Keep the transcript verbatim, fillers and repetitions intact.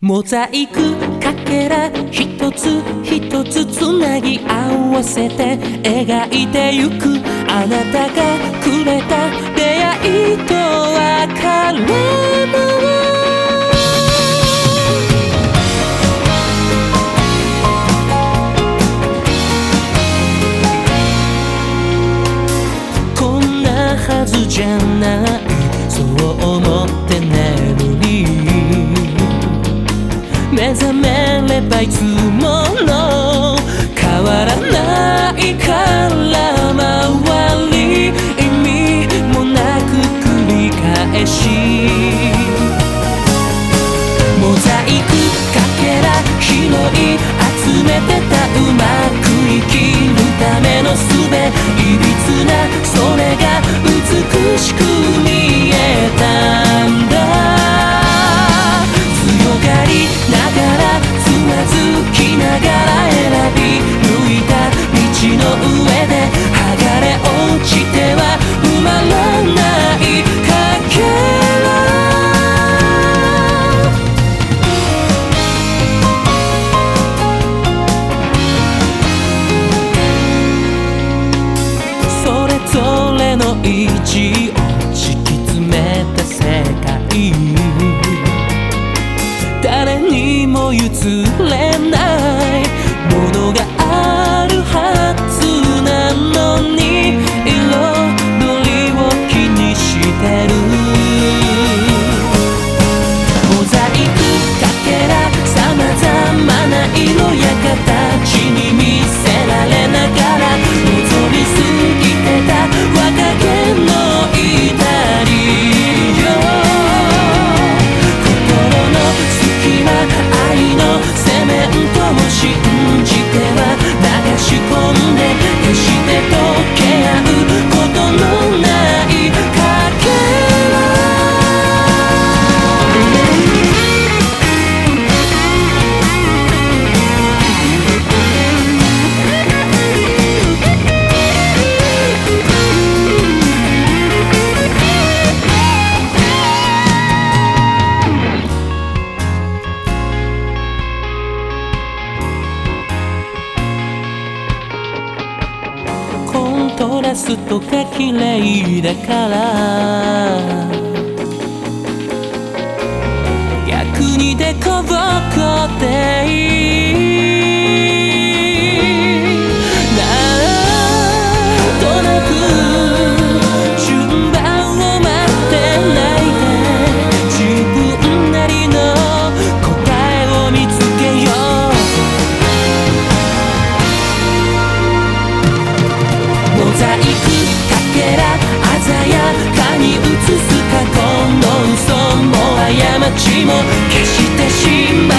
モザイクかけら一つ一つつなぎ合わせて描いてゆくあなたがくれた出会いと別れもこんなはずじゃないそう思って眠り目覚めればいつもの変わらないから周り意味もなく繰り返しモザイクかけら拾い集めてたうまく生きるための術いびつなそれが美しく見えたんだ強がりながらつまずきながら選び抜いた道の上で剥がれ落ちては埋まらないかけらそれぞれの意地を敷き詰めた世界誰にも譲れないものがあるはずなのに彩りを気にしてるモザイクかけらさまざまな色や形に見せられながら望みすぎてた若気の至りよ心の隙間愛のセメントを信じては流し込んで決して溶け合うことのないかけらコントラストが綺麗だから逆にデコボコでいいなんとなく順番を待ってないで自分なりの答えを見つけようモザイクかけら鮮やかに映す過去の嘘も過ちも消してしまう